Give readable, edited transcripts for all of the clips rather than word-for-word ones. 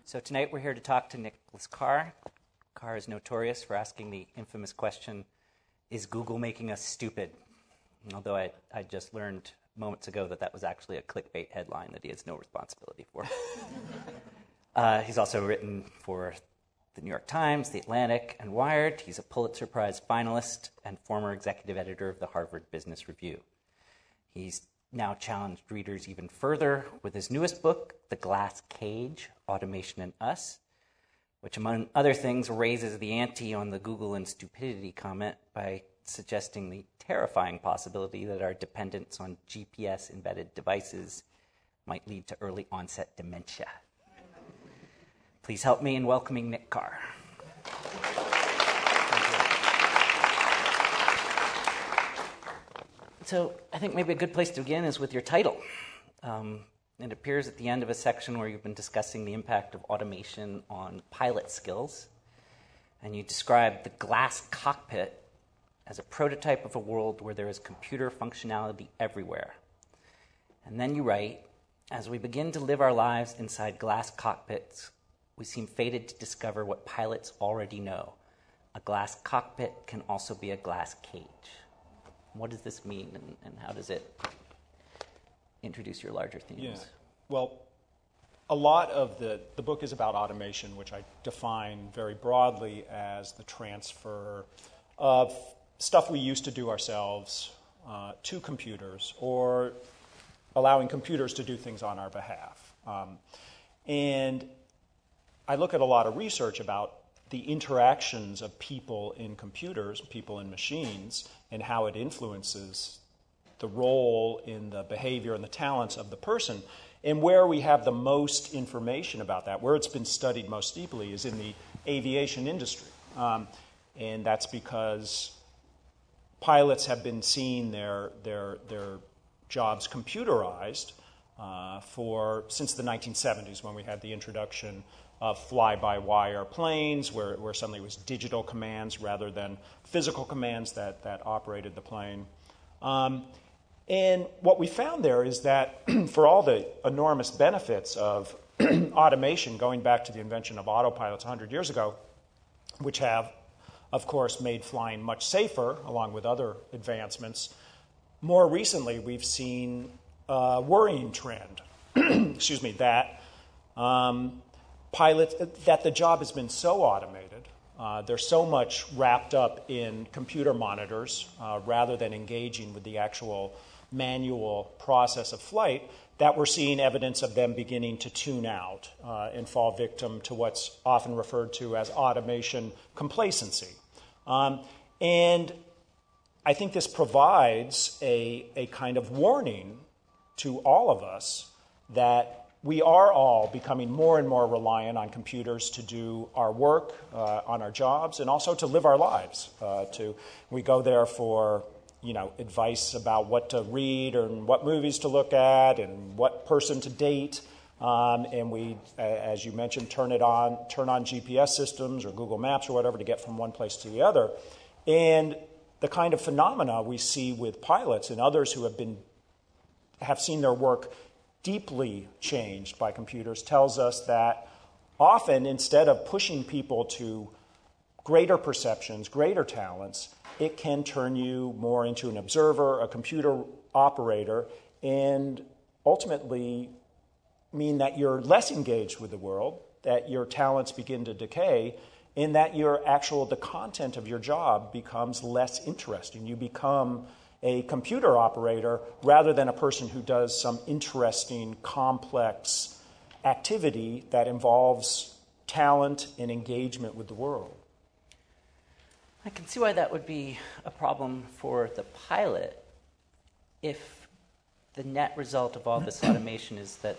So tonight we're here to talk to Nicholas Carr. Carr is notorious for asking the infamous question, is Google making us stupid? Although I just learned moments ago that was actually a clickbait headline that he has no responsibility for. He's also written for the New York Times, The Atlantic, and Wired. He's a Pulitzer Prize finalist and former executive editor of the Harvard Business Review. He's now challenged readers even further with his newest book, The Glass Cage, Automation and Us, which, among other things, raises the ante on the Google and stupidity comment by suggesting the terrifying possibility that our dependence on GPS-embedded devices might lead to early onset dementia. Please help me in welcoming Nick Carr. So I think maybe a good place to begin is with your title. It appears at the end of a section where you've been discussing the impact of automation on pilot skills, and you describe the glass cockpit as a prototype of a world where there is computer functionality everywhere. And then you write, as we begin to live our lives inside glass cockpits, we seem fated to discover what pilots already know. A glass cockpit can also be a glass cage. What does this mean, and how does it introduce your larger themes? Yeah. Well, a lot of the book is about automation, which I define very broadly as the transfer of stuff we used to do ourselves to computers, or allowing computers to do things on our behalf. And I look at a lot of research about the interactions of people in computers, people in machines, and how it influences the role in the behavior and the talents of the person. And where we have the most information about that, where it's been studied most deeply, is in the aviation industry. And that's because pilots have been seeing their jobs computerized since the 1970s, when we had the introduction of fly-by-wire planes, where suddenly it was digital commands rather than physical commands that operated the plane. And what we found there is that for all the enormous benefits of automation, going back to the invention of autopilots 100 years ago, which have, of course, made flying much safer, along with other advancements, more recently we've seen a worrying trend, that that the job has been so automated, there's so much wrapped up in computer monitors rather than engaging with the actual manual process of flight, that we're seeing evidence of them beginning to tune out and fall victim to what's often referred to as automation complacency. And I think this provides a kind of warning to all of us that we are all becoming more and more reliant on computers to do our work, on our jobs, and also to live our lives. We go there for advice about what to read and what movies to look at and what person to date. And we, as you mentioned, turn on GPS systems or Google Maps or whatever to get from one place to the other. And the kind of phenomena we see with pilots and others who have seen their work deeply changed by computers tells us that often, instead of pushing people to greater perceptions, greater talents, it can turn you more into an observer, a computer operator, and ultimately mean that you're less engaged with the world, that your talents begin to decay, and that the content of your job becomes less interesting. You become a computer operator rather than a person who does some interesting, complex activity that involves talent and engagement with the world. I can see why that would be a problem for the pilot if the net result of all this automation is that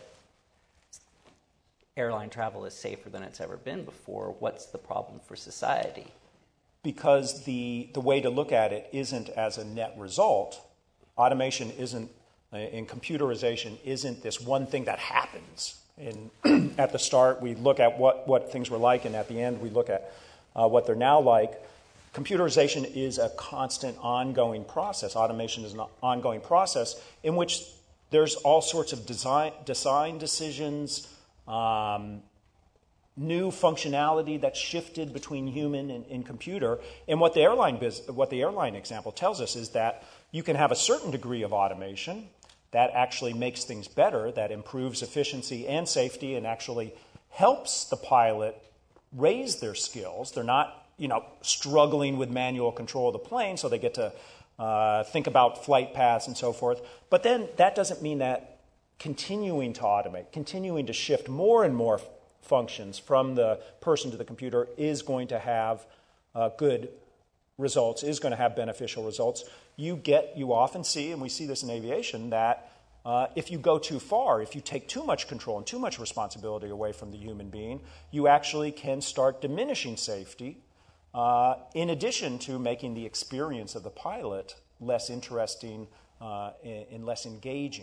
airline travel is safer than it's ever been before. What's the problem for society? Because the way to look at it isn't as a net result. Automation isn't, and computerization isn't this one thing that happens. And at the start, we look at what things were like, and at the end, we look at what they're now like. Computerization is a constant, ongoing process. Automation is an ongoing process in which there's all sorts of design decisions, new functionality that's shifted between human and computer. And what the airline example tells us is that you can have a certain degree of automation that actually makes things better, that improves efficiency and safety, and actually helps the pilot raise their skills. They're not, struggling with manual control of the plane, so they get to think about flight paths and so forth. But then that doesn't mean that continuing to automate, continuing to shift more and more functions from the person to the computer is going to have good results, is going to have beneficial results. You often see, and we see this in aviation, that if you go too far, if you take too much control and too much responsibility away from the human being, you actually can start diminishing safety, in addition to making the experience of the pilot less interesting and less engaging.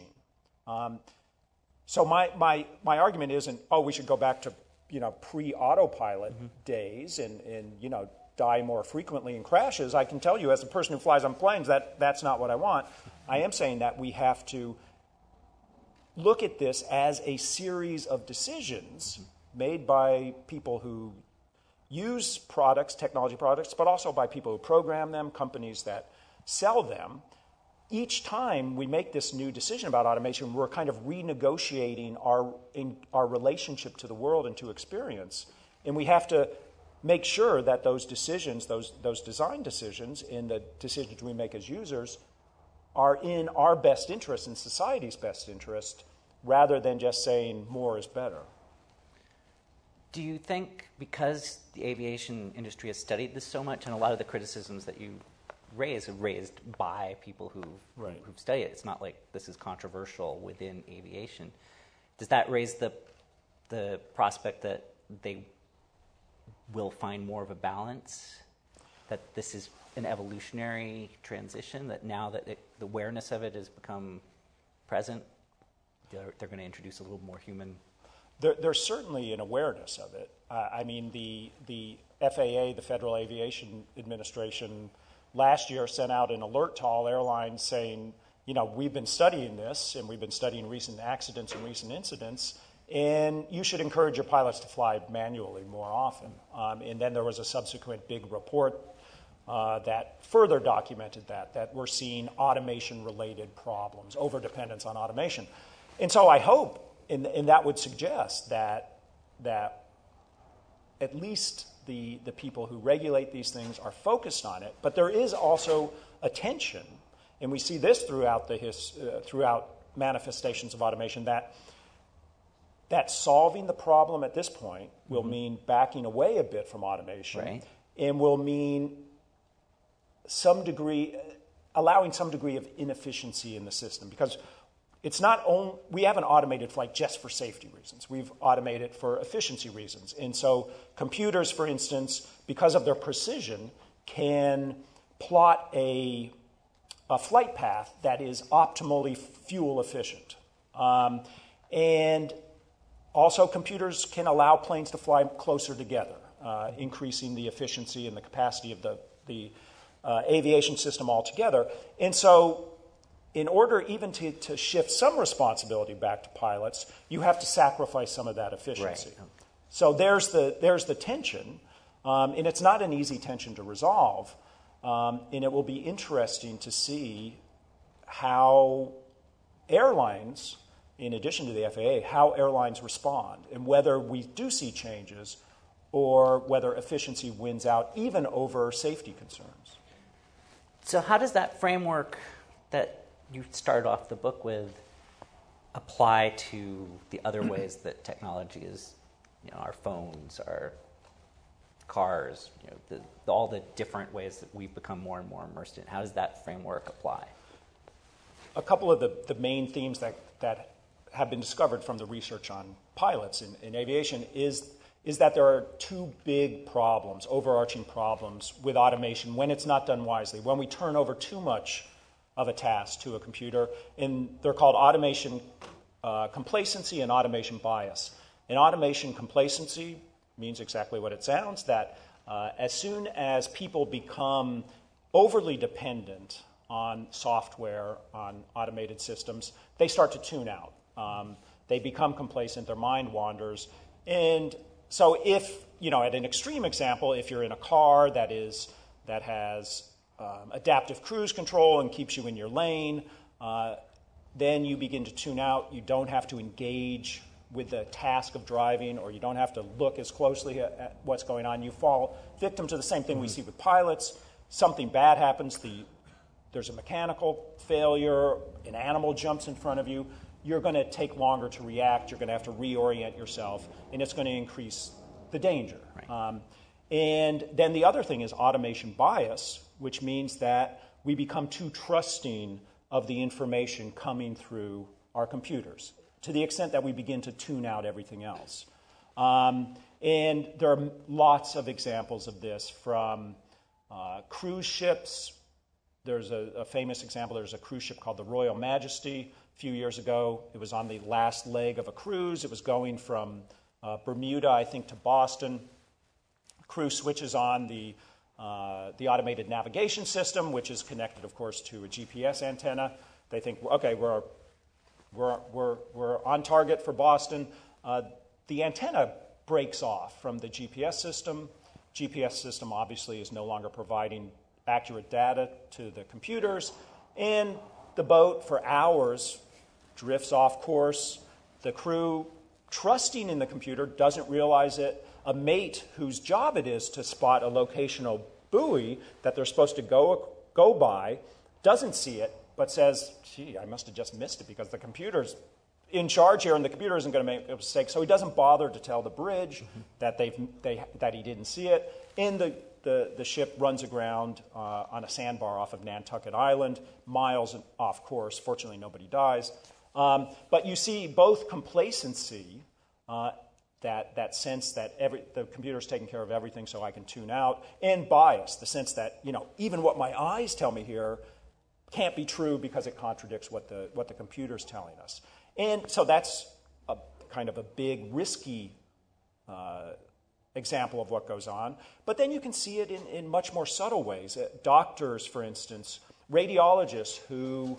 So my argument isn't, we should go back to pre-autopilot days and die more frequently in crashes. I can tell you, as a person who flies on planes, that's not what I want. I am saying that we have to look at this as a series of decisions made by people who use products, technology products, but also by people who program them, companies that sell them. Each time we make this new decision about automation, we're kind of renegotiating our relationship to the world and to experience. And we have to make sure that those decisions, those design decisions, and the decisions we make as users are in our best interest, in society's best interest, rather than just saying more is better. Do you think, because the aviation industry has studied this so much, and a lot of the criticisms that you raise are raised by people who've studied it, it's not like this is controversial within aviation, does that raise the prospect that they will find more of a balance, that this is an evolutionary transition, that now that the awareness of it has become present, they're going to introduce a little more human? There's certainly an awareness of it. The FAA, the Federal Aviation Administration, last year sent out an alert to all airlines saying, we've been studying this, and we've been studying recent accidents and recent incidents, and you should encourage your pilots to fly manually more often. And then there was a subsequent big report that further documented that we're seeing automation-related problems, overdependence on automation. And so I hope, and that would suggest that at least the people who regulate these things are focused on it. But there is also a tension, and we see this throughout manifestations of automation, that solving the problem at this point will mean backing away a bit from automation, and will mean allowing some degree of inefficiency in the system, because it's not only, we haven't automated flight just for safety reasons. We've automated for efficiency reasons. And so computers, for instance, because of their precision, can plot a flight path that is optimally fuel efficient. And also computers can allow planes to fly closer together, increasing the efficiency and the capacity of the aviation system altogether. And so in order even to shift some responsibility back to pilots, you have to sacrifice some of that efficiency. Right. So there's the tension, and it's not an easy tension to resolve. And it will be interesting to see how airlines, in addition to the FAA, how airlines respond, and whether we do see changes or whether efficiency wins out even over safety concerns. So how does that framework that you started off the book with apply to the other ways that technology is, our phones, our cars, all the different ways that we've become more and more immersed in? How does that framework apply? A couple of the main themes that have been discovered from the research on pilots in aviation is that there are two big problems, overarching problems with automation when it's not done wisely, when we turn over too much of a task to a computer, and they're called automation complacency and automation bias. And automation complacency means exactly what it sounds, that as soon as people become overly dependent on software, on automated systems, they start to tune out. They become complacent, their mind wanders, and So if, at an extreme example, if you're in a car that has adaptive cruise control and keeps you in your lane, then you begin to tune out. You don't have to engage with the task of driving, or you don't have to look as closely at what's going on. You fall victim to the same thing we see with pilots. Something bad happens, there's a mechanical failure, an animal jumps in front of you, you're going to take longer to react, you're going to have to reorient yourself, and it's going to increase the danger. Right. And then the other thing is automation bias, which means that we become too trusting of the information coming through our computers, to the extent that we begin to tune out everything else. And there are lots of examples of this, from cruise ships. There's a famous example. There's a cruise ship called the Royal Majesty. A few years ago, it was on the last leg of a cruise. It was going from Bermuda, I think, to Boston. Crew switches on the automated navigation system, which is connected, of course, to a GPS antenna. They think, okay, we're on target for Boston. The antenna breaks off from the GPS system. GPS system obviously is no longer providing accurate data to the computers, and the boat for hours drifts off course. The crew, trusting in the computer, doesn't realize it. A mate whose job it is to spot a locational buoy that they're supposed to go by doesn't see it, but says, gee, I must have just missed it because the computer's in charge here and the computer isn't going to make a mistake. So he doesn't bother to tell the bridge that that he didn't see it. And the ship runs aground on a sandbar off of Nantucket Island, miles off course. Fortunately, nobody dies. But you see both complacency, that sense that the computer's taking care of everything so I can tune out, and bias, the sense that even what my eyes tell me here can't be true because it contradicts what the computer's telling us. And so that's a kind of a big, risky example of what goes on. But then you can see it in much more subtle ways. Doctors, for instance, radiologists who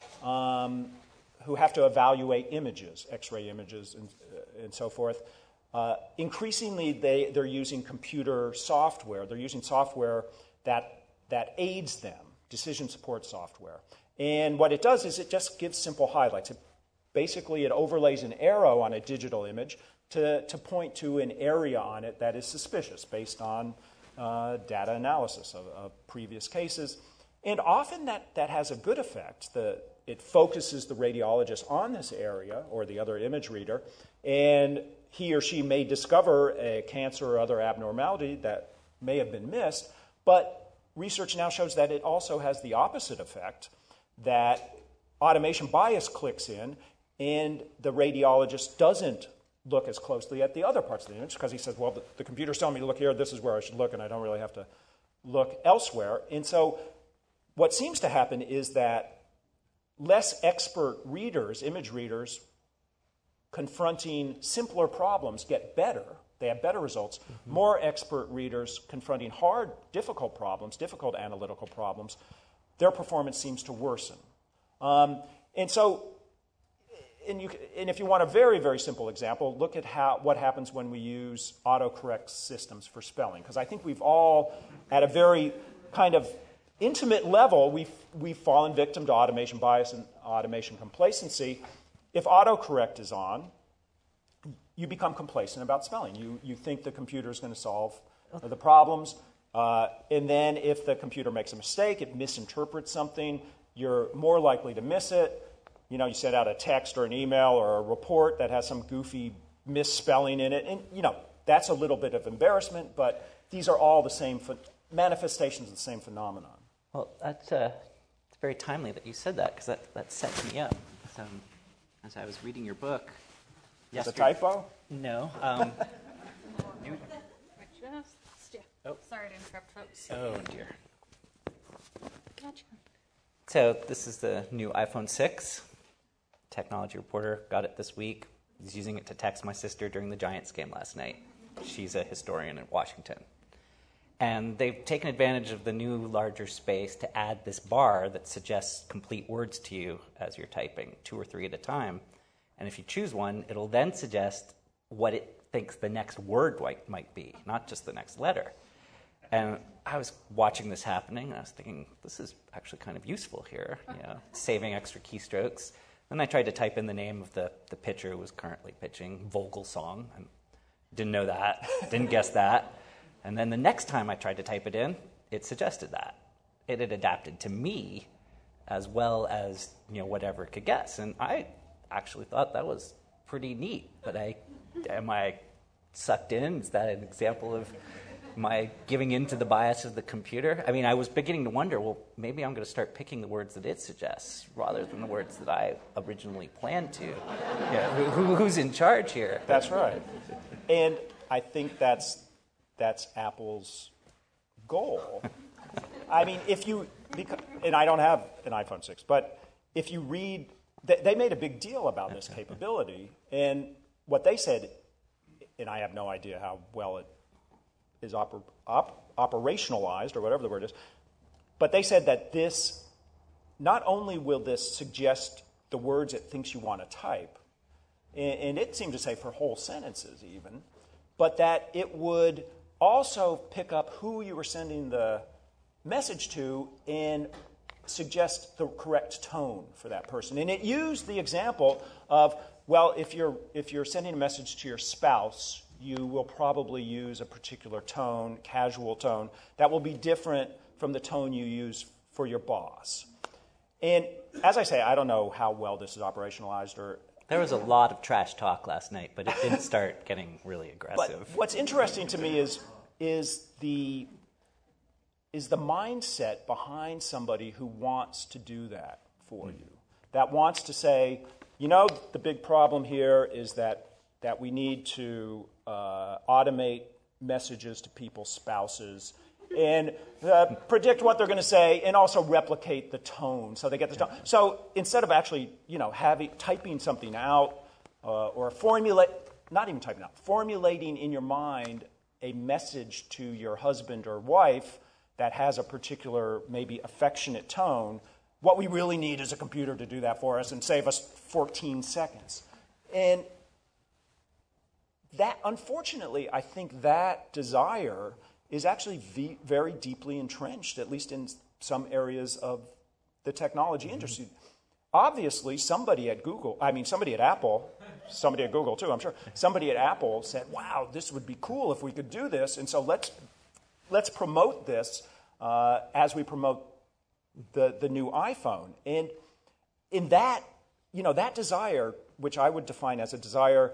have to evaluate images, X-ray images and so forth. Increasingly, they're using computer software. They're using software that aids them, decision support software. And what it does is it just gives simple highlights. Basically, it overlays an arrow on a digital image to point to an area on it that is suspicious based on data analysis of previous cases. And often that has a good effect. It focuses the radiologist on this area or the other image reader, and he or she may discover a cancer or other abnormality that may have been missed, but research now shows that it also has the opposite effect, that automation bias clicks in and the radiologist doesn't look as closely at the other parts of the image because he says, well, the computer's telling me to look here, this is where I should look, and I don't really have to look elsewhere. And so what seems to happen is that less expert readers, image readers, confronting simpler problems get better. They have better results. Mm-hmm. More expert readers confronting hard, difficult problems, difficult analytical problems, their performance seems to worsen. And if you want a very, very simple example, look at what happens when we use autocorrect systems for spelling. Because I think we've all, at a very kind of intimate level, we've fallen victim to automation bias and automation complacency. If autocorrect is on, you become complacent about spelling. You think the computer is going to solve the problems. And then if the computer makes a mistake, it misinterprets something, you're more likely to miss it. You send out a text or an email or a report that has some goofy misspelling in it. And, that's a little bit of embarrassment, but these are all the same manifestations of the same phenomenon. Well, it's very timely that you said that, because that sets me up. As I was reading your book yesterday. Is it a typo? No. Sorry to interrupt, folks. Oh, dear. Gotcha. So this is the new iPhone 6. Technology Reporter got it this week. He's using it to text my sister during the Giants game last night. She's a historian in Washington. And they've taken advantage of the new larger space to add this bar that suggests complete words to you as you're typing, 2 or 3 at a time. And if you choose one, it'll then suggest what it thinks the next word might be, not just the next letter. And I was watching this happening, and I was thinking, this is actually kind of useful here, saving extra keystrokes. Then I tried to type in the name of the pitcher who was currently pitching, Vogelsong, and didn't know that, didn't guess that. And then the next time I tried to type it in, it suggested that. It had adapted to me as well as whatever it could guess. And I actually thought that was pretty neat. But am I sucked in? Is that an example of my giving in to the bias of the computer? I mean, I was beginning to wonder, well, maybe I'm going to start picking the words that it suggests rather than the words that I originally planned to. Who's in charge here? That's right. And I think that's Apple's goal. I mean, and I don't have an iPhone 6, but if you read, they made a big deal about this capability, and what they said, and I have no idea how well it is operationalized, or whatever the word is, but they said that this, not only will this suggest the words it thinks you want to type, and it seemed to say for whole sentences even, but that it would also pick up who you were sending the message to and suggest the correct tone for that person. And it used the example of, well, if you're sending a message to your spouse, you will probably use a particular tone, casual tone, that will be different from the tone you use for your boss. And as I say, I don't know how well this is operationalized. There was a lot of trash talk last night, but it didn't start getting really aggressive. But what's interesting to me is the mindset behind somebody who wants to do that for you, that wants to say, the big problem here is that we need to automate messages to people's spouses and predict what they're going to say and also replicate the tone so they get the tone. So instead of actually, typing something out or formulating in your mind a message to your husband or wife that has a particular, maybe affectionate tone, what we really need is a computer to do that for us and save us 14 seconds. And that, unfortunately, I think that desire is actually very deeply entrenched, at least in some areas of the technology industry. Obviously, somebody at Apple, somebody at Google too, I'm sure, somebody at Apple said, wow, this would be cool if we could do this, and so let's promote this as we promote the new iPhone. And in that, that desire, which I would define as a desire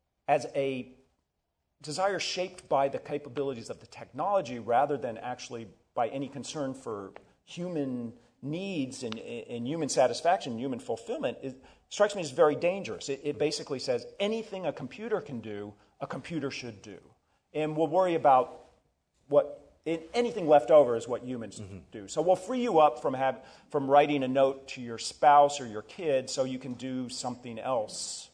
shaped by the capabilities of the technology rather than actually by any concern for human needs and human satisfaction, human fulfillment, strikes me as very dangerous. It basically says anything a computer can do, a computer should do. And we'll worry about anything left over is what humans do. So we'll free you up from writing a note to your spouse or your kid so you can do something else.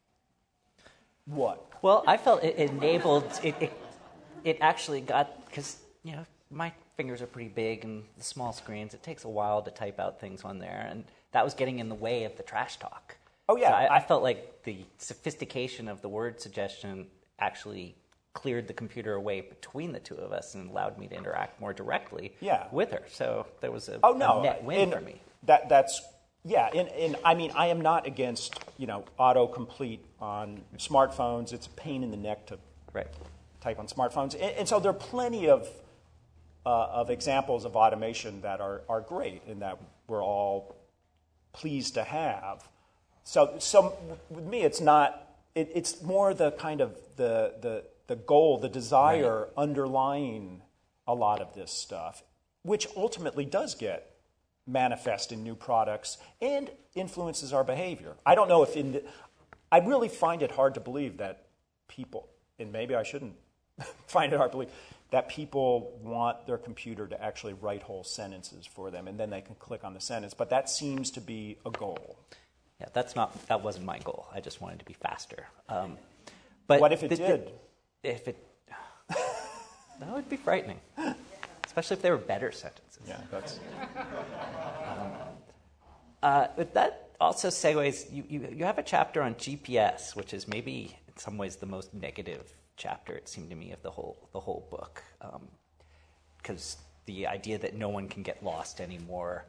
What? Well, I felt it enabled, it actually got, because, my fingers are pretty big and the small screens, it takes a while to type out things on there, and that was getting in the way of the trash talk. Oh, yeah. So I felt like the sophistication of the word suggestion actually cleared the computer away between the two of us and allowed me to interact more directly with her. So there was a net win for me. And I mean, I am not against, autocomplete on smartphones. It's a pain in the neck to type on smartphones. And so there are plenty of examples of automation that are great and that we're all pleased to have. So with me, it's not. It's more the kind of the goal, the desire underlying a lot of this stuff, which ultimately does get manifest in new products and influences our behavior. I don't know if I really find it hard to believe that people, and maybe I shouldn't find it hard to believe, that people want their computer to actually write whole sentences for them, and then they can click on the sentence. But that seems to be a goal. Yeah, that wasn't my goal. I just wanted to be faster. But what if it did? That would be frightening, especially if they were better sentences. Yeah, that's. But that also segues. You have a chapter on GPS, which is maybe some ways the most negative chapter, it seemed to me, of the whole book, because the idea that no one can get lost anymore.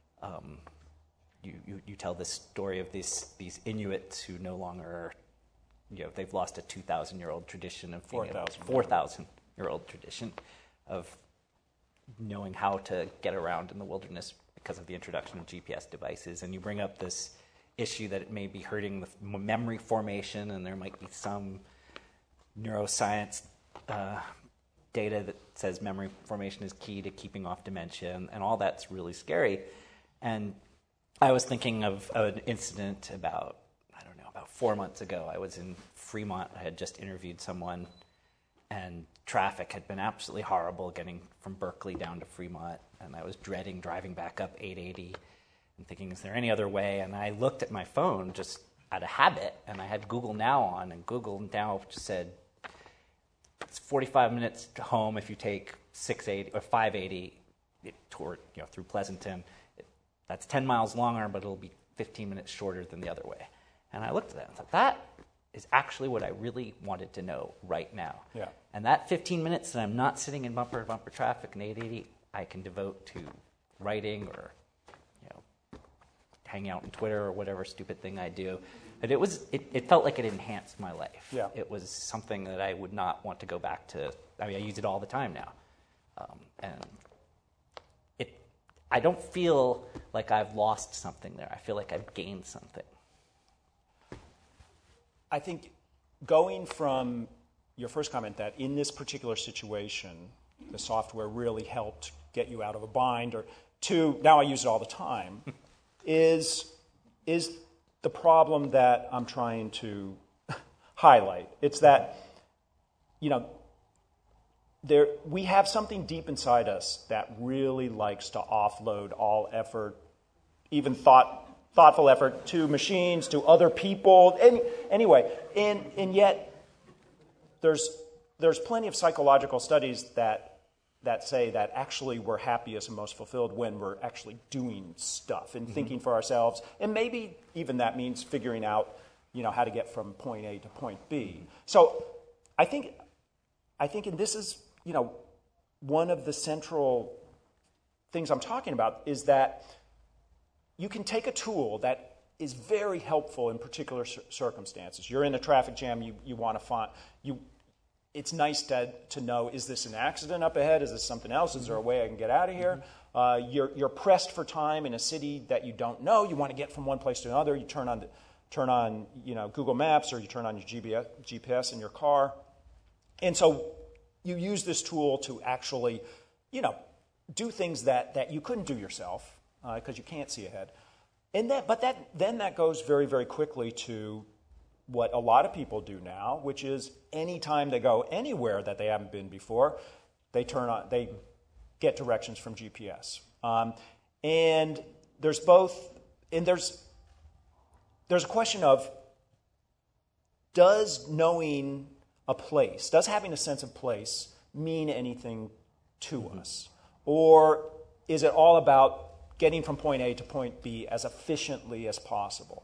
You tell this story of these Inuits who no longer, they've lost a 2,000-year-old tradition of 4,000-year-old tradition of knowing how to get around in the wilderness because of the introduction of GPS devices. And you bring up this issue that it may be hurting the memory formation, and there might be some neuroscience data that says memory formation is key to keeping off dementia, and all that's really scary. And I was thinking of an incident about 4 months ago. I was in Fremont. I had just interviewed someone, and traffic had been absolutely horrible getting from Berkeley down to Fremont, and I was dreading driving back up 880 and thinking, is there any other way? And I looked at my phone just out of habit, and I had Google Now on, and Google Now just said, it's 45 minutes to home if you take 680 or 580 through Pleasanton. That's 10 miles longer, but it'll be 15 minutes shorter than the other way. And I looked at that and thought, that is actually what I really wanted to know right now. Yeah. And that 15 minutes that I'm not sitting in bumper-to-bumper traffic in 880, I can devote to writing or hanging out on Twitter or whatever stupid thing I do. But it felt like it enhanced my life. Yeah. It was something that I would not want to go back to. I mean, I use it all the time now. And I don't feel like I've lost something there. I feel like I've gained something. I think going from your first comment that in this particular situation, the software really helped get you out of a bind, or to now I use it all the time, is the problem that I'm trying to highlight. It's that, we have something deep inside us that really likes to offload all effort, even thoughtful effort, to machines, to other people. Anyway, and yet there's plenty of psychological studies that say that actually we're happiest and most fulfilled when we're actually doing stuff and thinking for ourselves. And maybe even that means figuring out, how to get from point A to point B. So I think, and this is, one of the central things I'm talking about is that you can take a tool that is very helpful in particular circumstances. You're in a traffic jam, you want to find, it's nice to know, is this an accident up ahead? Is this something else? Is there a way I can get out of here? You're pressed for time in a city that you don't know. You want to get from one place to another. You turn on Google Maps, or you turn on your GPS in your car. And so you use this tool to actually, do things that you couldn't do yourself because you can't see ahead. And that goes very, very quickly to what a lot of people do now, which is anytime they go anywhere that they haven't been before, they get directions from GPS. And there's a question of, does knowing a place, does having a sense of place mean anything to us? Or is it all about getting from point A to point B as efficiently as possible?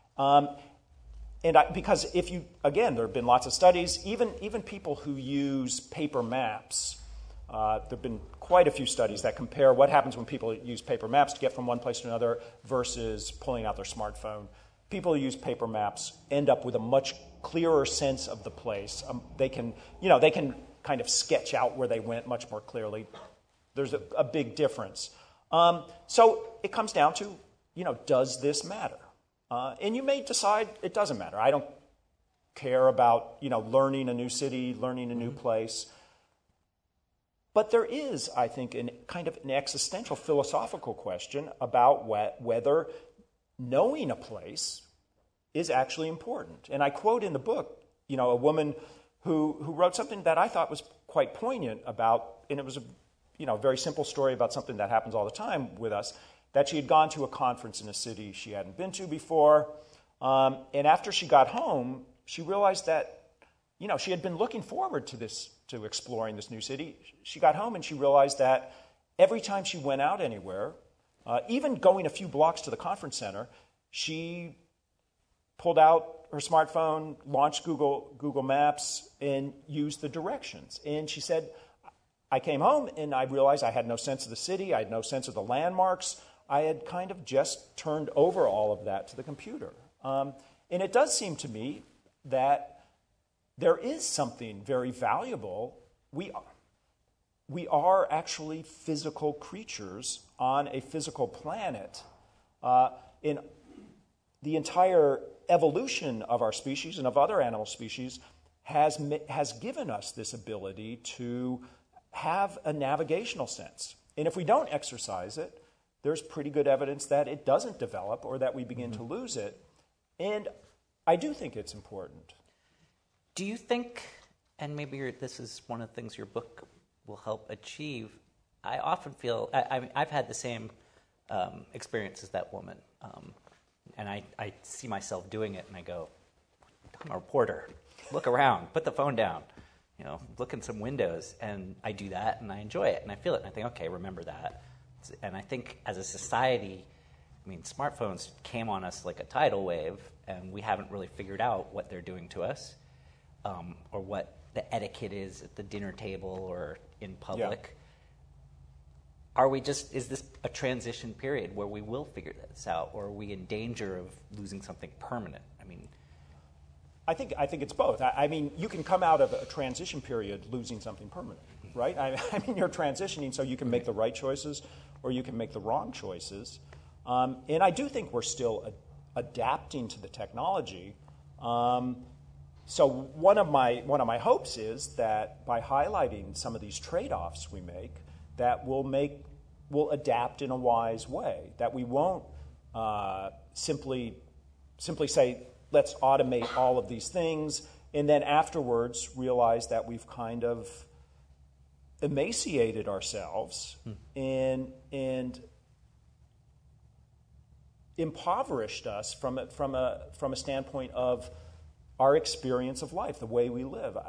Because there have been lots of studies, even people who use paper maps. There have been quite a few studies that compare what happens when people use paper maps to get from one place to another versus pulling out their smartphone. People who use paper maps end up with a much clearer sense of the place. They can kind of sketch out where they went much more clearly. There's a big difference. So it comes down to, does this matter? And you may decide it doesn't matter. I don't care about, learning a new city, learning a new place. But there is, I think, an existential philosophical question about whether knowing a place is actually important. And I quote in the book, a woman who wrote something that I thought was quite poignant about, and it was a very simple story about something that happens all the time with us, that she had gone to a conference in a city she hadn't been to before. And after she got home, she realized that, she had been looking forward to exploring this new city. She got home and she realized that every time she went out anywhere, even going a few blocks to the conference center, she pulled out her smartphone, launched Google Maps, and used the directions. And she said, I came home and I realized I had no sense of the city, I had no sense of the landmarks. I had kind of just turned over all of that to the computer. And it does seem to me that there is something very valuable. We are actually physical creatures on a physical planet. In the entire evolution of our species and of other animal species has given us this ability to have a navigational sense. And if we don't exercise it, there's pretty good evidence that it doesn't develop or that we begin to lose it. And I do think it's important. Do you think, and maybe this is one of the things your book will help achieve, I often feel, I've had the same experience as that woman. And I see myself doing it, and I go, I'm a reporter. Look around. Put the phone down. Look in some windows. And I do that, and I enjoy it, and I feel it. And I think, okay, remember that. And I think as a society, smartphones came on us like a tidal wave, and we haven't really figured out what they're doing to us, or what the etiquette is at the dinner table or in public. Yeah. Is this a transition period where we will figure this out, or are we in danger of losing something permanent? I think it's both. You can come out of a transition period losing something permanent, right? You're transitioning so you can make the right choices or you can make the wrong choices. And I do think we're still adapting to the technology. So one of my hopes is that by highlighting some of these trade-offs we make, that we'll adapt in a wise way, that we won't simply say, let's automate all of these things, and then afterwards realize that we've kind of emaciated ourselves and impoverished us from a standpoint of our experience of life, the way we live.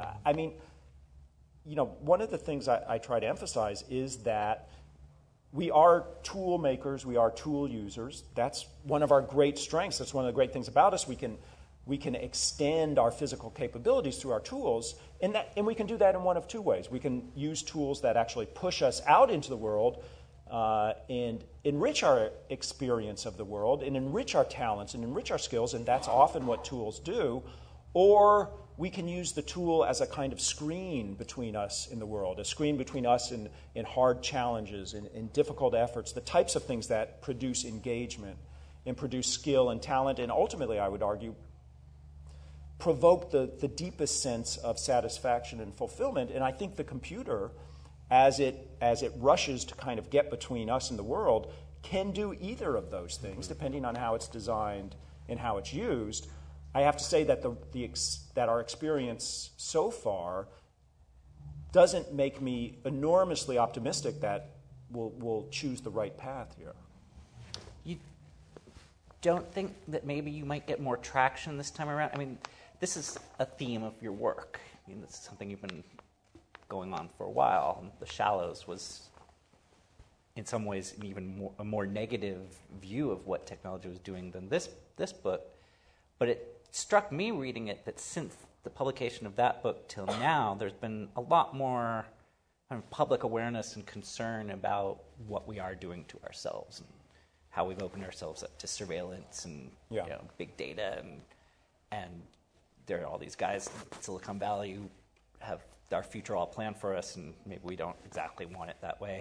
One of the things I try to emphasize is that we are tool makers, we are tool users. That's one of our great strengths. That's one of the great things about us. We can extend our physical capabilities through our tools, and we can do that in one of two ways. We can use tools that actually push us out into the world and enrich our experience of the world and enrich our talents and enrich our skills, and that's often what tools do. Or we can use the tool as a kind of screen between us and the world, a screen between us and hard challenges and difficult efforts, the types of things that produce engagement and produce skill and talent, and ultimately, I would argue, provoke the deepest sense of satisfaction and fulfillment. And I think the computer, as it rushes to kind of get between us and the world, can do either of those things, depending on how it's designed and how it's used. I have to say that that our experience so far doesn't make me enormously optimistic that we'll choose the right path here. You don't think that maybe you might get more traction this time around? This is a theme of your work. This is something you've been going on for a while. The Shallows was, in some ways, a more negative view of what technology was doing than this book. But it struck me reading it that since the publication of that book till now, there's been a lot more kind of public awareness and concern about what we are doing to ourselves and how we've opened ourselves up to surveillance and big data, and there are all these guys in Silicon Valley who have our future all planned for us, and maybe we don't exactly want it that way.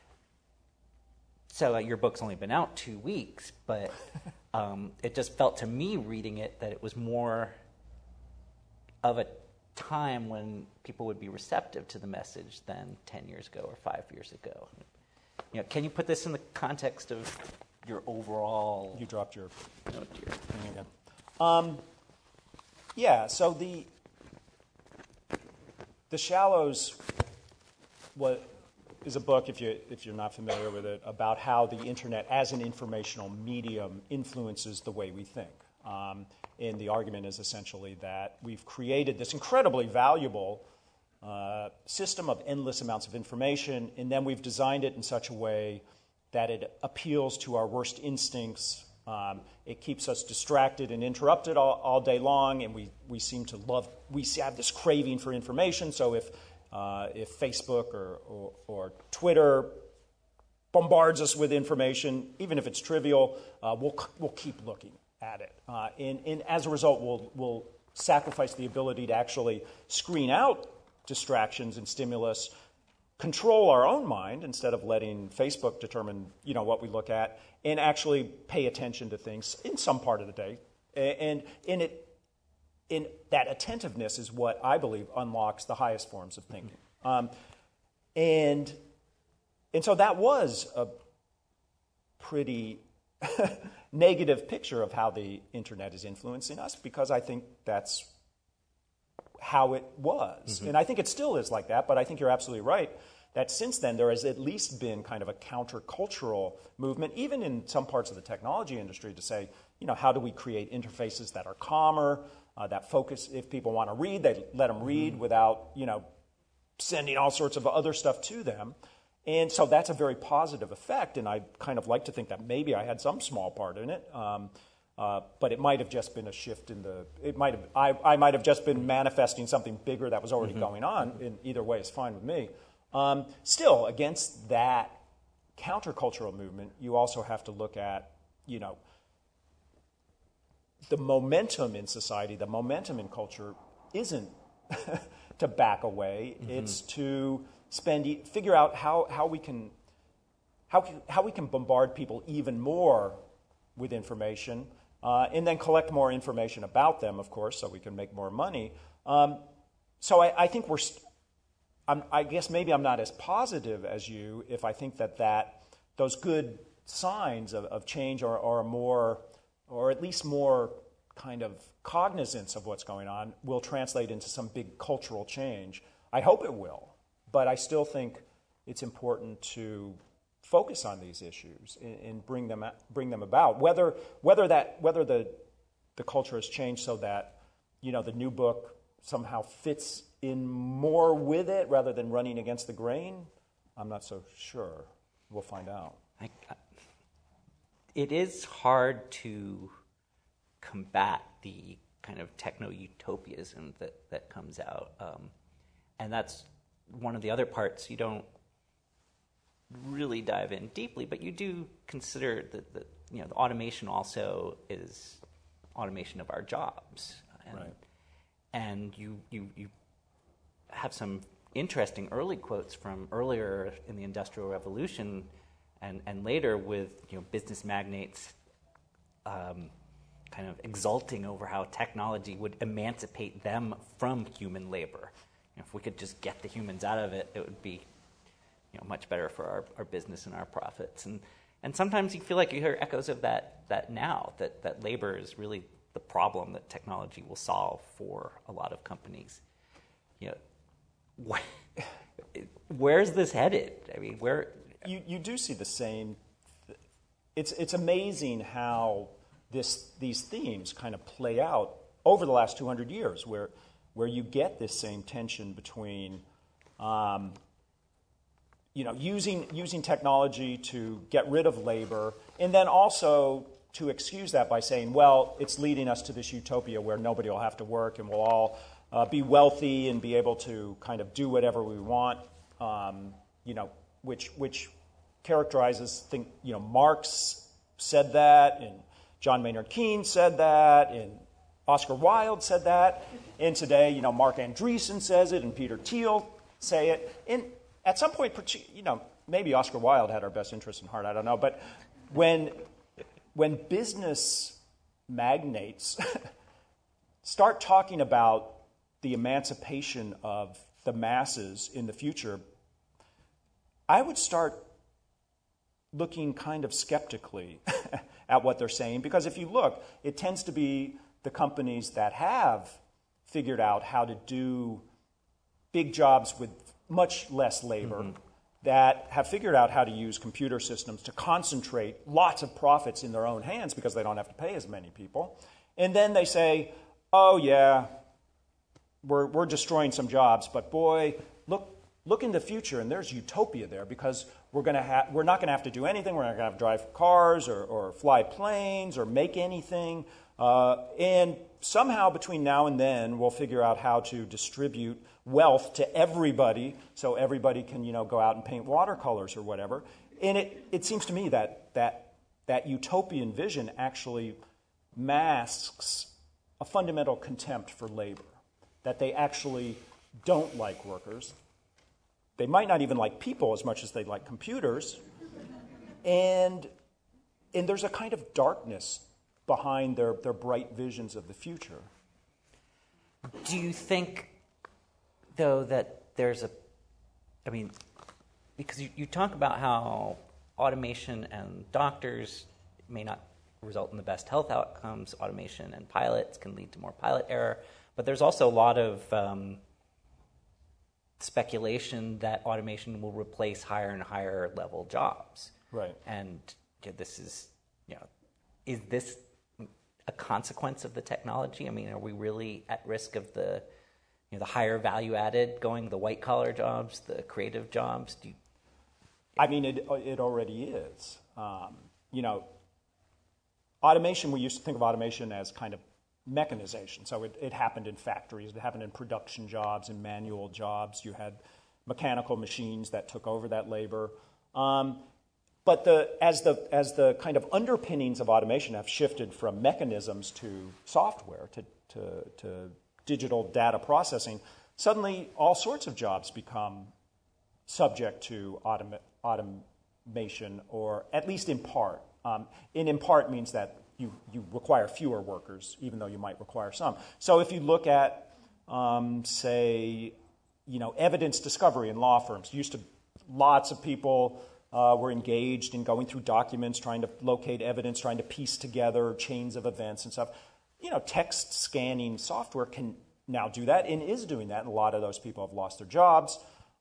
So your book's only been out 2 weeks, but it just felt to me reading it that it was more of a time when people would be receptive to the message than 10 years ago or 5 years ago. Can you put this in the context of your overall... You dropped your... Oh, dear. Again. So The Shallows is a book, if you're not familiar with it, about how the internet as an informational medium influences the way we think. And the argument is essentially that we've created this incredibly valuable system of endless amounts of information, and then we've designed it in such a way that it appeals to our worst instincts It keeps us distracted and interrupted all day long, and we seem to have this craving for information. So if Facebook or Twitter bombards us with information, even if it's trivial, we'll keep looking at it. And as a result, we'll sacrifice the ability to actually screen out distractions and stimulus, control our own mind instead of letting Facebook determine what we look at, and actually pay attention to things in some part of the day. And in that attentiveness is what I believe unlocks the highest forms of thinking. And so that was a pretty negative picture of how the internet is influencing us, because I think that's how it was. And I think it still is like that, but I think you're absolutely right that since then there has at least been kind of a countercultural movement, even in some parts of the technology industry, to say, how do we create interfaces that are calmer, that focus. If people want to read, they let them read without, sending all sorts of other stuff to them. And so that's a very positive effect, and I kind of like to think that maybe I had some small part in it. But it might have just been a shift in I might have just been manifesting something bigger that was already going on. In either way, it's fine with me. Still, against that countercultural movement, you also have to look at, the momentum in society, the momentum in culture isn't to back away. It's to figure out how we can bombard people even more with information, and then collect more information about them, of course, so we can make more money. So I think I guess maybe I'm not as positive as you if I think that those good signs of change are more, or at least more kind of cognizance of what's going on, will translate into some big cultural change. I hope it will, but I still think it's important to focus on these issues and bring them about. Whether the culture has changed so that the new book somehow fits in more with it rather than running against the grain, I'm not so sure. We'll find out. It is hard to combat the kind of techno-utopianism that comes out. And that's one of the other parts you don't really dive in deeply, but you do consider that the automation also is automation of our jobs. And you have some interesting early quotes from earlier in the Industrial Revolution and later with business magnates kind of exulting over how technology would emancipate them from human labor. If we could just get the humans out of it, it would be much better for our business and our profits. And sometimes you feel like you hear echoes of that now, that labor is really the problem that technology will solve for a lot of companies. Where's this headed? I mean, where... You do see the same... It's amazing how these themes kind of play out over the last 200 years, where you get this same tension between using technology to get rid of labor, and then also to excuse that by saying, well, it's leading us to this utopia where nobody will have to work and we'll all be wealthy and be able to kind of do whatever we want, which characterizes, Marx said that, and John Maynard Keynes said that, and Oscar Wilde said that, and today, Mark Andreessen says it, and Peter Thiel say it. And at some point, maybe Oscar Wilde had our best interests in heart, I don't know, but when business magnates start talking about the emancipation of the masses in the future, I would start looking kind of skeptically at what they're saying, because if you look, it tends to be the companies that have figured out how to do big jobs with much less labor, that have figured out how to use computer systems to concentrate lots of profits in their own hands because they don't have to pay as many people. And then they say, oh yeah, we're destroying some jobs, but boy, look look in the future, and there's utopia there because we're not going to have to do anything. We're not going to have to drive cars or fly planes or make anything. And somehow between now and then, we'll figure out how to distribute wealth to everybody so everybody can, go out and paint watercolors or whatever. And it seems to me that utopian vision actually masks a fundamental contempt for labor, that they actually don't like workers. They might not even like people as much as they like computers. And there's a kind of darkness behind their bright visions of the future. Do you think, though, that there's because you talk about how automation and doctors may not result in the best health outcomes, automation and pilots can lead to more pilot error, but there's also a lot of speculation that automation will replace higher and higher level jobs. Right. And this is this a consequence of the technology? I mean, are we really at risk of the higher value added going, the white collar jobs, the creative jobs? It already is. Automation, we used to think of automation as kind of mechanization. So it happened in factories, it happened in production jobs, in manual jobs. You had mechanical machines that took over that labor. But as the kind of underpinnings of automation have shifted from mechanisms to software, to digital data processing, suddenly all sorts of jobs become subject to automation, or at least in part. And in part means that you require fewer workers, even though you might require some. So if you look at, say, evidence discovery in law firms, lots of people were engaged in going through documents, trying to locate evidence, trying to piece together chains of events and stuff. Text scanning software can now do that and is doing that, and a lot of those people have lost their jobs.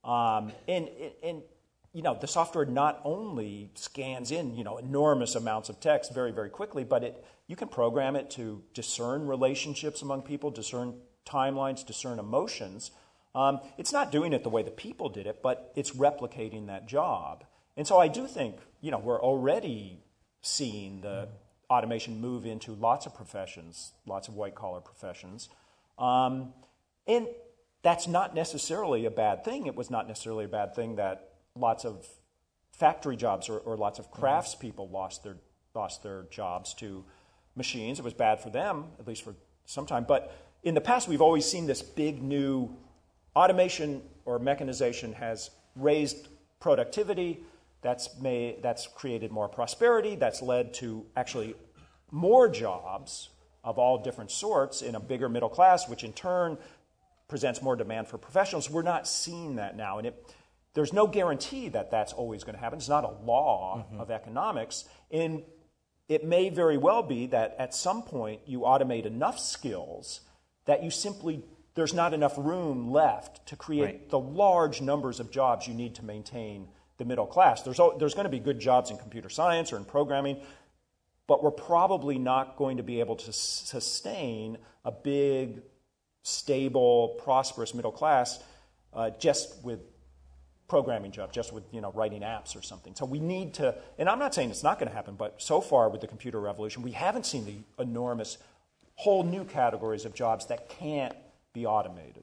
The software not only scans in, enormous amounts of text very, very quickly, but you can program it to discern relationships among people, discern timelines, discern emotions. It's not doing it the way the people did it, but it's replicating that job. And so I do think, we're already seeing the automation move into lots of professions, lots of white-collar professions. And that's not necessarily a bad thing. It was not necessarily a bad thing that lots of factory jobs or lots of craftspeople lost their jobs to machines. It was bad for them, at least for some time. But in the past, we've always seen this big new automation or mechanization has raised productivity. That's created more prosperity. That's led to actually more jobs of all different sorts in a bigger middle class, which in turn presents more demand for professionals. We're not seeing that now. And there's no guarantee that that's always going to happen. It's not a law of economics. And it may very well be that at some point you automate enough skills that there's not enough room left to create the large numbers of jobs you need to maintain the middle class. There's going to be good jobs in computer science or in programming, but we're probably not going to be able to sustain a big, stable, prosperous middle class just with programming jobs, just with writing apps or something. So we need to, and I'm not saying it's not going to happen, but so far with the computer revolution, we haven't seen the enormous whole new categories of jobs that can't be automated.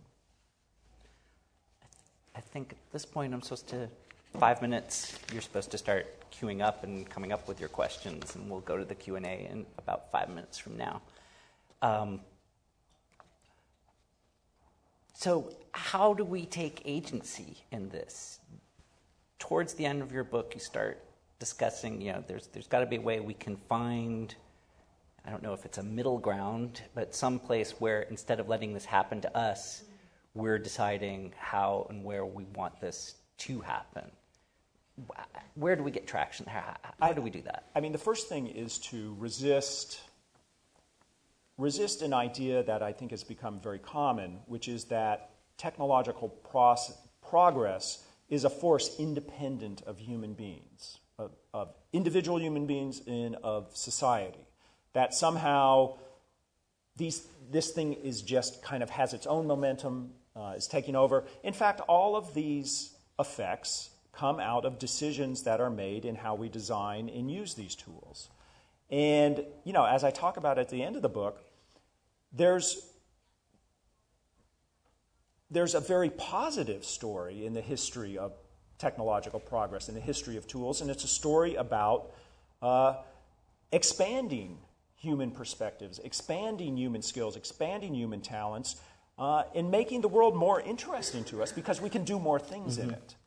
I think at this point I'm supposed to, 5 minutes, you're supposed to start queuing up and coming up with your questions, and we'll go to the Q&A in about 5 minutes from now. So how do we take agency in this? Towards the end of your book, you start discussing, there's got to be a way we can find, I don't know if it's a middle ground, but some place where instead of letting this happen to us, we're deciding how and where we want this to happen. Where do we get traction? How do we do that? The first thing is to resist an idea that I think has become very common, which is that technological progress is a force independent of human beings, of individual human beings and of society. That somehow this thing is just kind of has its own momentum, is taking over. In fact, all of these effects come out of decisions that are made in how we design and use these tools. And, as I talk about at the end of the book, there's a very positive story in the history of technological progress, in the history of tools, and it's a story about expanding human perspectives, expanding human skills, expanding human talents, and making the world more interesting to us because we can do more things in it.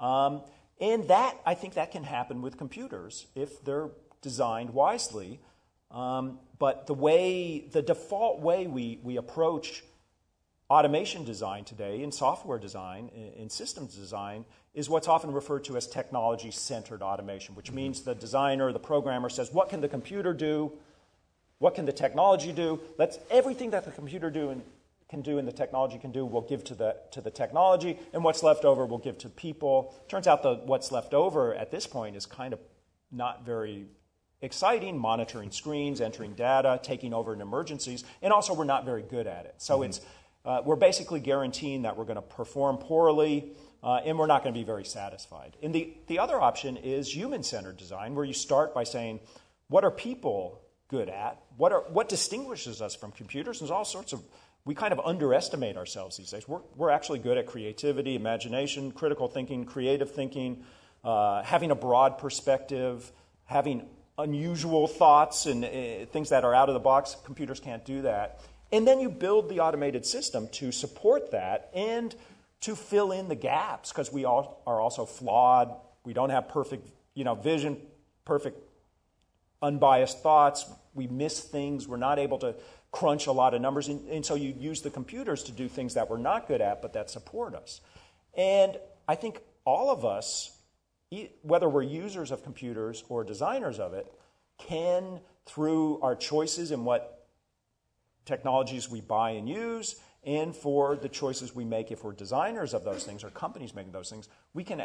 And I think that can happen with computers if they're designed wisely. But the default way we approach automation design today, in software design, in systems design, is what's often referred to as technology-centered automation, which means the designer, the programmer says, what can the computer do? What can the technology do? Everything that the computer can do and the technology can do, we'll give to the technology, and what's left over we'll give to people. Turns out what's left over at this point is kind of not very exciting, monitoring screens, entering data, taking over in emergencies, and also we're not very good at it. So we're basically guaranteeing that we're going to perform poorly, and we're not going to be very satisfied. And the other option is human-centered design, where you start by saying, what are people good at? What distinguishes us from computers? There's all sorts of. We kind of underestimate ourselves these days. We're actually good at creativity, imagination, critical thinking, creative thinking, having a broad perspective, having unusual thoughts and things that are out of the box. Computers can't do that. And then you build the automated system to support that and to fill in the gaps, because we all are also flawed. We don't have perfect vision, perfect unbiased thoughts. We miss things. We're not able to crunch a lot of numbers. And so you use the computers to do things that we're not good at but that support us. And I think all of us, whether we're users of computers or designers of it, can, through our choices in what technologies we buy and use, and for the choices we make if we're designers of those things or companies making those things, we can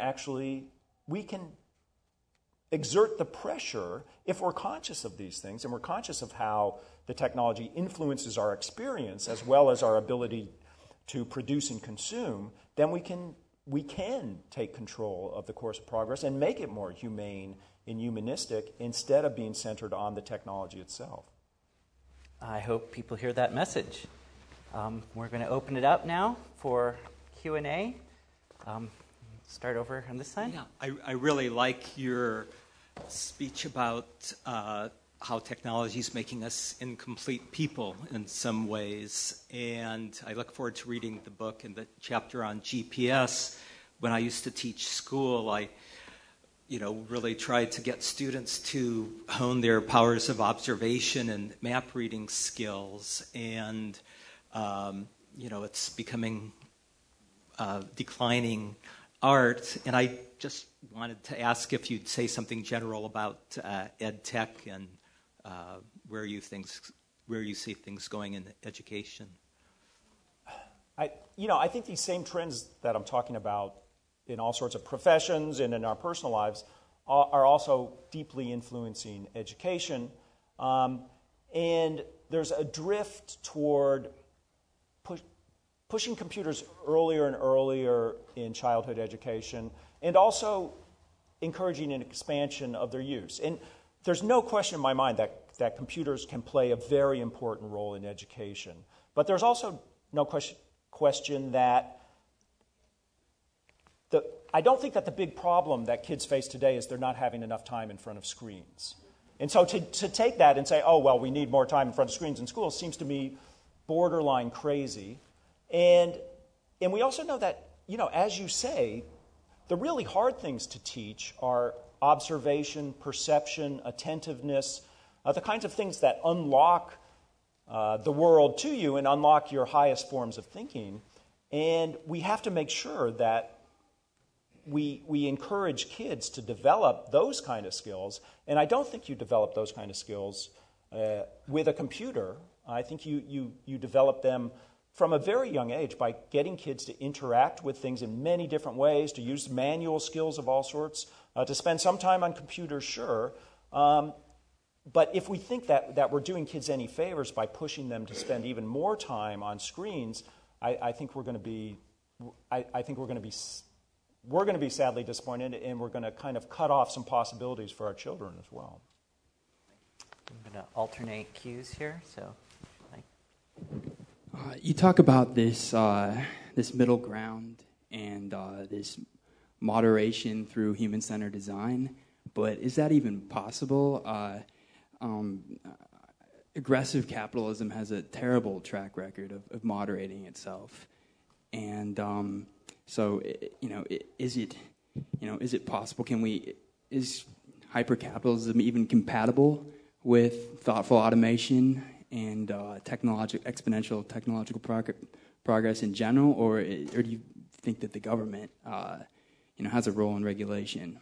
exert the pressure if we're conscious of these things and we're conscious of how the technology influences our experience as well as our ability to produce and consume. Then we can take control of the course of progress and make it more humane and humanistic instead of being centered on the technology itself. I hope people hear that message. We're going to open it up now for Q&A. Start over on this side. Yeah, I really like your speech about how technology is making us incomplete people in some ways. And I look forward to reading the book and the chapter on GPS. When I used to teach school, I really tried to get students to hone their powers of observation and map reading skills. And, it's becoming declining art. And I just wanted to ask if you'd say something general about ed tech and where you see things going in education. I think these same trends that I'm talking about in all sorts of professions and in our personal lives are also deeply influencing education. And there's a drift toward pushing computers earlier and earlier in childhood education, and also encouraging an expansion of their use. And there's no question in my mind that computers can play a very important role in education. But there's also no question that I don't think that the big problem that kids face today is they're not having enough time in front of screens. And so to take that and say, oh, well, we need more time in front of screens in school seems to me borderline crazy. And we also know that, as you say, the really hard things to teach are observation, perception, attentiveness, the kinds of things that unlock the world to you and unlock your highest forms of thinking. And we have to make sure that we encourage kids to develop those kind of skills. And I don't think you develop those kind of skills with a computer. I think you develop them from a very young age by getting kids to interact with things in many different ways, to use manual skills of all sorts, to spend some time on computers, sure. But if we think that we're doing kids any favors by pushing them to spend even more time on screens, I think we're going to be, I think we're going to be sadly disappointed, and we're going to kind of cut off some possibilities for our children as well. I'm going to alternate cues here. So, you talk about this this middle ground and this moderation through human-centered design, but is that even possible? Aggressive capitalism has a terrible track record of moderating itself, and so is it possible? Is hypercapitalism even compatible with thoughtful automation and exponential technological progress in general, or do you think that the government has a role in regulation?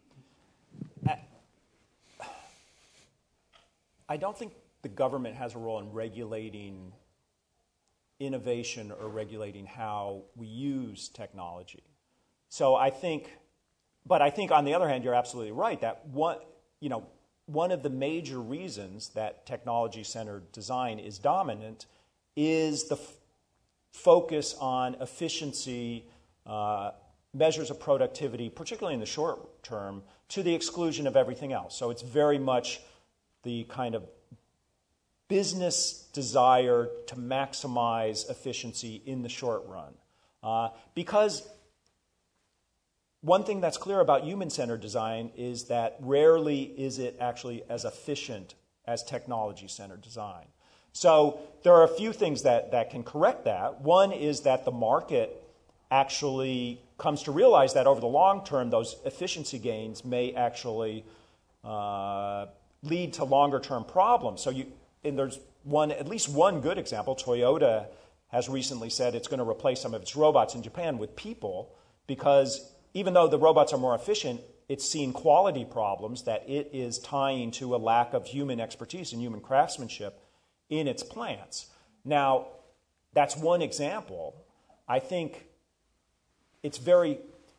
I don't think the government has a role in regulating innovation or regulating how we use technology. So I think on the other hand, you're absolutely right that one of the major reasons that technology-centered design is dominant is the focus on efficiency, measures of productivity, particularly in the short term, to the exclusion of everything else. So it's very much the kind of business desire to maximize efficiency in the short run. Because one thing that's clear about human-centered design is that rarely is it actually as efficient as technology-centered design. So there are a few things that can correct that. One is that the market actually comes to realize that over the long term, those efficiency gains may actually lead to longer-term problems. And there's at least one good example. Toyota has recently said it's going to replace some of its robots in Japan with people because even though the robots are more efficient, it's seen quality problems that it is tying to a lack of human expertise and human craftsmanship in its plants. Now, that's one example. I think it's very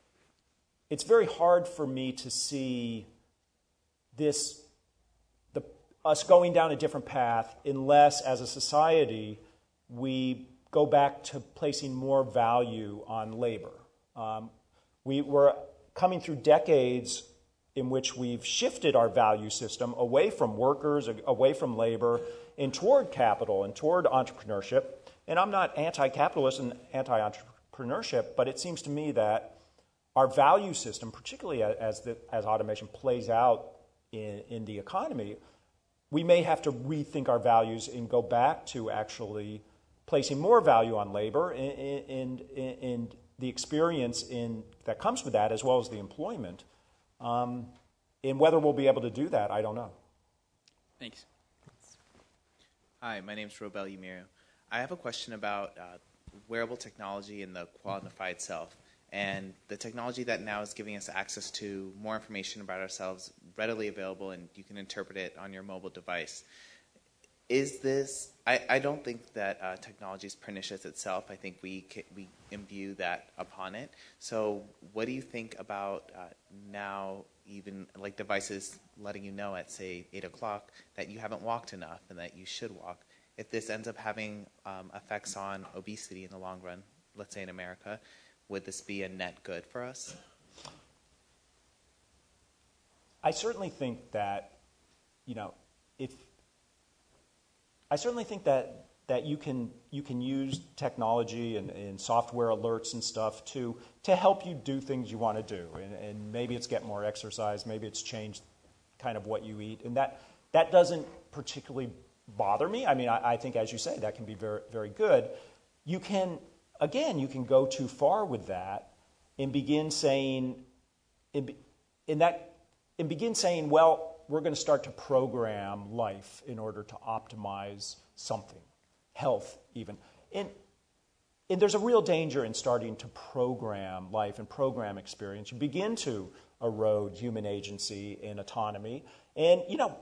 hard for me to see us going down a different path unless, as a society, we go back to placing more value on labor. We're coming through decades in which we've shifted our value system away from workers, away from labor, and toward capital and toward entrepreneurship. And I'm not anti-capitalist and anti-entrepreneurship, but it seems to me that our value system, particularly as automation plays out in the economy, we may have to rethink our values and go back to actually placing more value on labor and the experience that comes with that, as well as the employment. And whether we'll be able to do that, I don't know. Thanks. Hi, my name is Robel Yamiru. I have a question about wearable technology and the Quantify itself, and the technology that now is giving us access to more information about ourselves readily available, and you can interpret it on your mobile device. I don't think that technology is pernicious itself. I think we imbue that upon it. So what do you think about now, even like devices letting you know at, say, 8 o'clock that you haven't walked enough and that you should walk? If this ends up having effects on obesity in the long run, let's say in America, would this be a net good for us? I certainly think that, I certainly think that you can use technology and software alerts and stuff to help you do things you want to do. And maybe it's get more exercise, maybe it's change kind of what you eat. And that doesn't particularly bother me. I mean, I think, as you say, that can be very, very good. You can go too far with that and begin saying, well, we're going to start to program life in order to optimize something, health even. And there's a real danger in starting to program life and program experience. You begin to erode human agency and autonomy. And,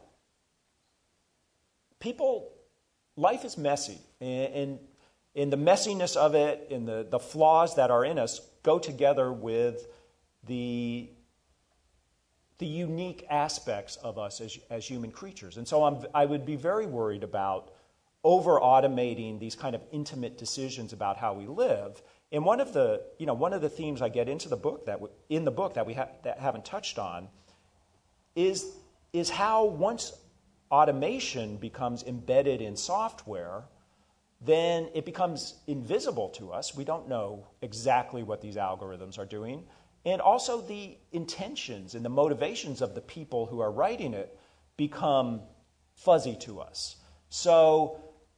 life is messy. And the messiness of it and the flaws that are in us go together with the unique aspects of us as human creatures. And so I would be very worried about over-automating these kind of intimate decisions about how we live. And one of the themes I get into the book that we haven't touched on is how once automation becomes embedded in software, then it becomes invisible to us. We don't know exactly what these algorithms are doing. And also the intentions and the motivations of the people who are writing it become fuzzy to us. So,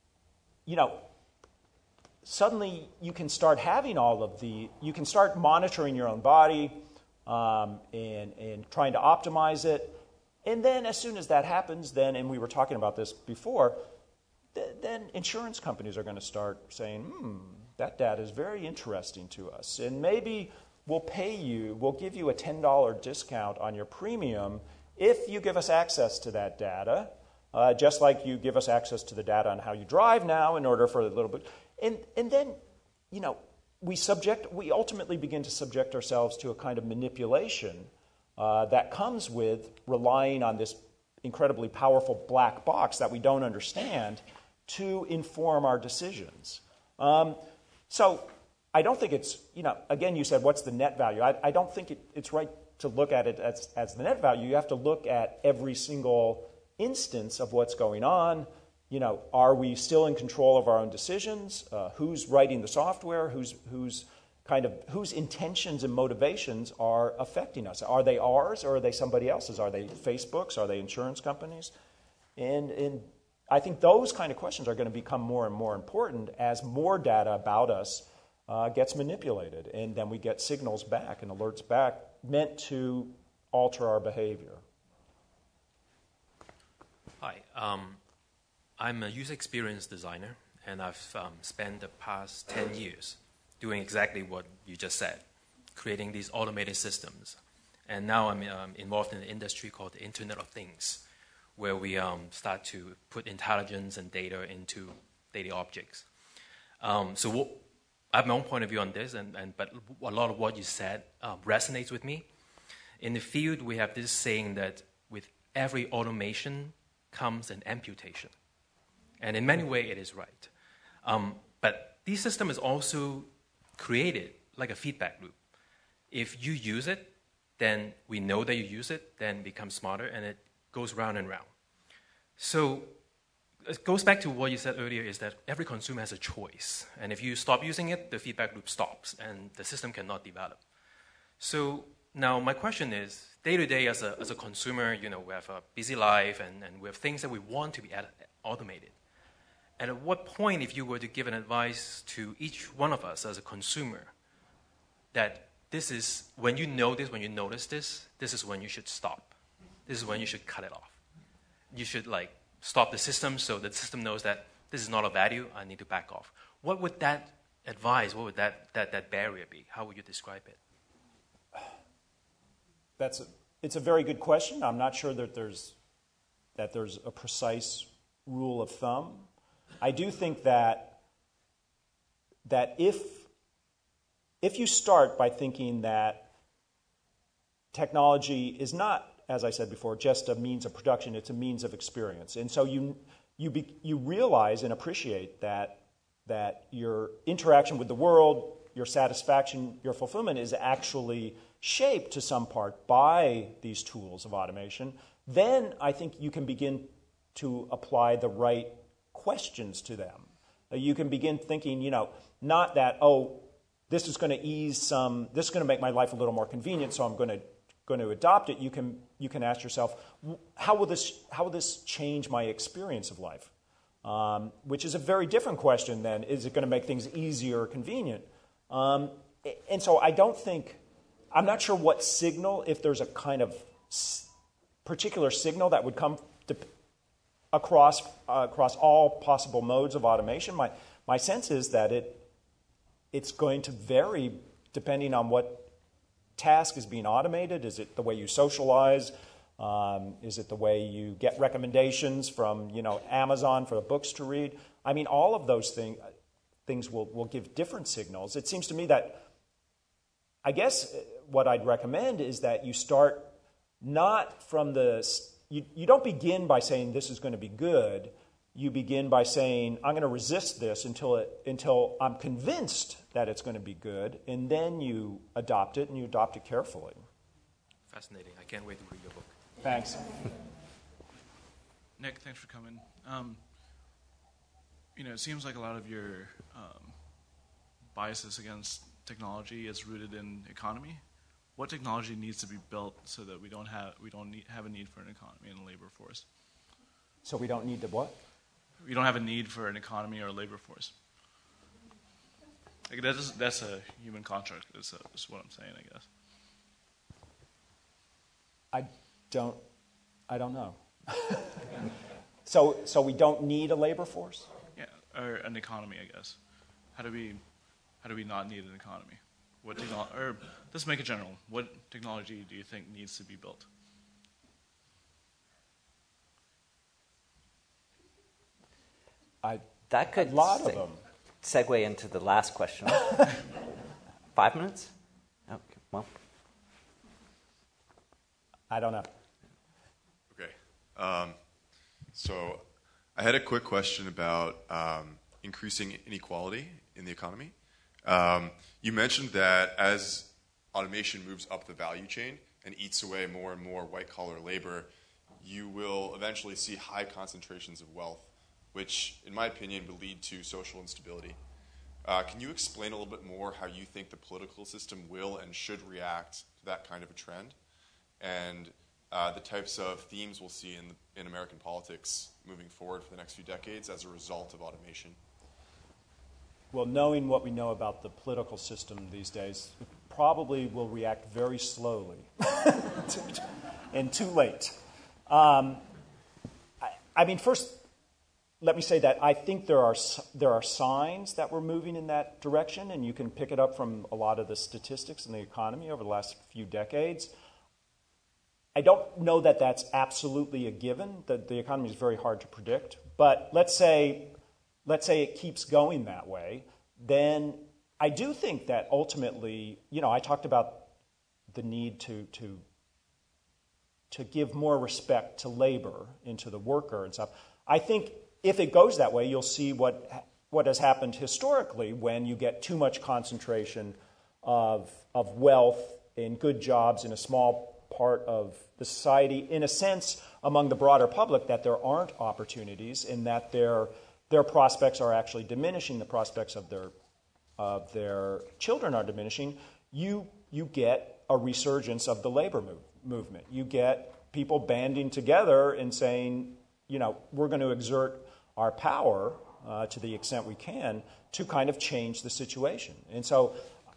suddenly you can start having you can start monitoring your own body and trying to optimize it. And then as soon as that happens, and we were talking about this before, then insurance companies are going to start saying, that data is very interesting to us. And maybe we'll give you a $10 discount on your premium if you give us access to that data, just like you give us access to the data on how you drive now in order for a little bit. And then, we ultimately begin to subject ourselves to a kind of manipulation that comes with relying on this incredibly powerful black box that we don't understand to inform our decisions. So I don't think it's, again, you said, what's the net value? I don't think it's right to look at it as the net value. You have to look at every single instance of what's going on. Are we still in control of our own decisions? Who's writing the software? Whose intentions and motivations are affecting us? Are they ours or are they somebody else's? Are they Facebook's? Are they insurance companies? And I think those kind of questions are going to become more and more important as more data about us gets manipulated, and then we get signals back and alerts back meant to alter our behavior. Hi, I'm a user experience designer, and I've spent the past 10 years doing exactly what you just said, creating these automated systems. And now I'm involved in an industry called the Internet of Things, where we start to put intelligence and data into daily objects. So I have my own point of view on this, but a lot of what you said resonates with me. In the field, we have this saying that with every automation comes an amputation. And in many ways, it is right. But this system is also created like a feedback loop. If you use it, then we know that you use it, then it becomes smarter, and it goes round and round. So it goes back to what you said earlier, is that every consumer has a choice. And if you stop using it, the feedback loop stops, and the system cannot develop. So now my question is, day to day as a consumer, we have a busy life, and we have things that we want to be automated. And at what point, if you were to give an advice to each one of us as a consumer, that this is, when you notice this is when you should stop. This is when you should cut it off. You should stop the system so that the system knows that this is not a value, I need to back off. What would that advice, what would that barrier be? How would you describe it? It's a very good question. I'm not sure that there's a precise rule of thumb. I do think that if you start by thinking that technology is not, as I said before, just a means of production, it's a means of experience. And so you realize and appreciate that your interaction with the world, your satisfaction, your fulfillment is actually shaped to some part by these tools of automation, then I think you can begin to apply the right questions to them. You can begin thinking, not that, this is going to make my life a little more convenient, so I'm going to adopt it. You can ask yourself, how will this change my experience of life? Which is a very different question than, is it going to make things easier or convenient? And so I'm not sure what signal, if there's a kind of particular signal that would come across all possible modes of automation. My sense is that it's going to vary depending on what task is being automated. Is it the way you socialize? Is it the way you get recommendations from Amazon for the books to read? I mean, all of those things will give different signals. It seems to me that, I guess what I'd recommend is that you start not from you don't begin by saying this is going to be good. you begin by saying, I'm going to resist this until I'm convinced that it's going to be good, and then you adopt it, and you adopt it carefully. Fascinating. I can't wait to read your book. Thanks. Nick, thanks for coming. It seems like a lot of your biases against technology is rooted in economy. What technology needs to be built so that we don't have a need for an economy and a labor force? So we don't need to what? We don't have a need for an economy or a labor force. Like that's a human construct. Is what I'm saying, I guess. I don't know. So we don't need a labor force? Yeah, or an economy, I guess. How do we not need an economy? Or let's make it general. What technology do you think needs to be built? That could a lot of them. Segue into the last question. 5 minutes? Okay, well. I don't know. Okay. So I had a quick question about increasing inequality in the economy. You mentioned that as automation moves up the value chain and eats away more and more white-collar labor, you will eventually see high concentrations of wealth, which, in my opinion, would lead to social instability. Can you explain a little bit more how you think the political system will and should react to that kind of a trend, and the types of themes we'll see in American politics moving forward for the next few decades as a result of automation? Well, knowing what we know about the political system these days, it probably will react very slowly and too late. First, let me say that I think there are signs that we're moving in that direction, and you can pick it up from a lot of the statistics in the economy over the last few decades. I don't know that that's absolutely a given. The economy is very hard to predict. But let's say it keeps going that way, then I do think that ultimately, I talked about the need to give more respect to labor and to the worker and stuff. I think if it goes that way, you'll see what has happened historically when you get too much concentration of wealth and good jobs in a small part of the society, in a sense, among the broader public, that there aren't opportunities and that their prospects are actually diminishing, the prospects of their children are diminishing. You get a resurgence of the labor movement. You get people banding together and saying, we're going to exert our power to the extent we can to kind of change the situation. And so,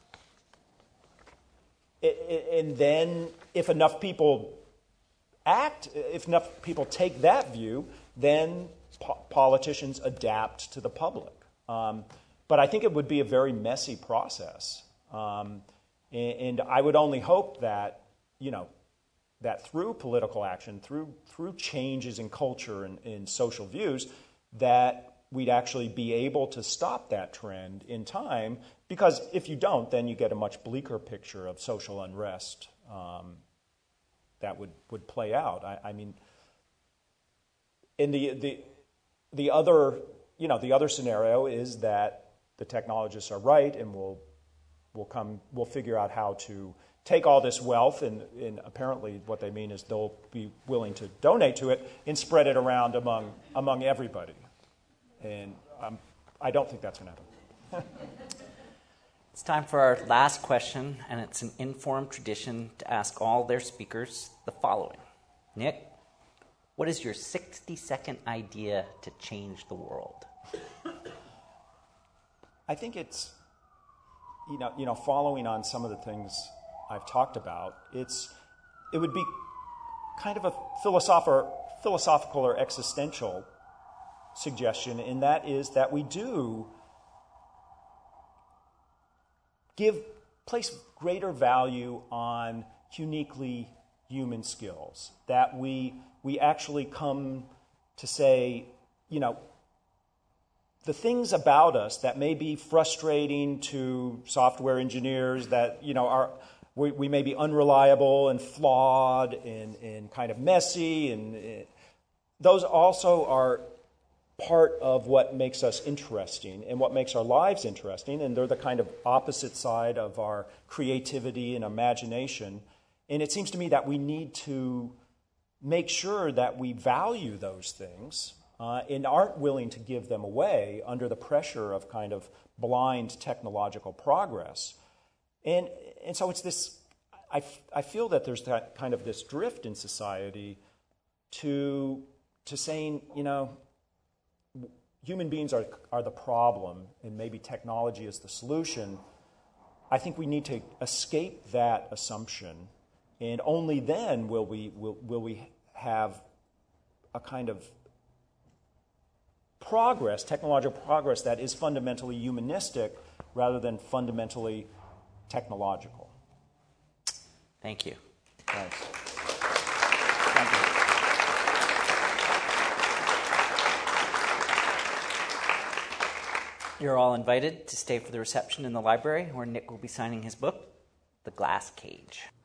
and then if enough people act, if enough people take that view, then politicians adapt to the public. But I think it would be a very messy process. And I would only hope that, that through political action, through changes in culture and in social views, that we'd actually be able to stop that trend in time, because if you don't, then you get a much bleaker picture of social unrest that would play out. In the other scenario is that the technologists are right, and we'll figure out how to take all this wealth, and apparently what they mean is they'll be willing to donate to it and spread it around among everybody. And I don't think that's going to happen. It's time for our last question, and it's an informed tradition to ask all their speakers the following. Nick, what is your 60-second idea to change the world? I think it's, following on some of the things I've talked about, it would be kind of a philosophical or existential suggestion, and that is that we do place greater value on uniquely human skills, that we actually come to say, the things about us that may be frustrating to software engineers, that we may be unreliable and flawed and kind of messy, and those also are part of what makes us interesting and what makes our lives interesting, and they're the kind of opposite side of our creativity and imagination. And it seems to me that we need to make sure that we value those things and aren't willing to give them away under the pressure of kind of blind technological progress. And so it's this, I feel that there's that kind of this drift in society to saying, human beings are the problem and maybe technology is the solution. I think we need to escape that assumption, and only then will we have a kind of progress, technological progress, that is fundamentally humanistic rather than fundamentally technological. Thank you. Thanks. You're all invited to stay for the reception in the library, where Nick will be signing his book, The Glass Cage.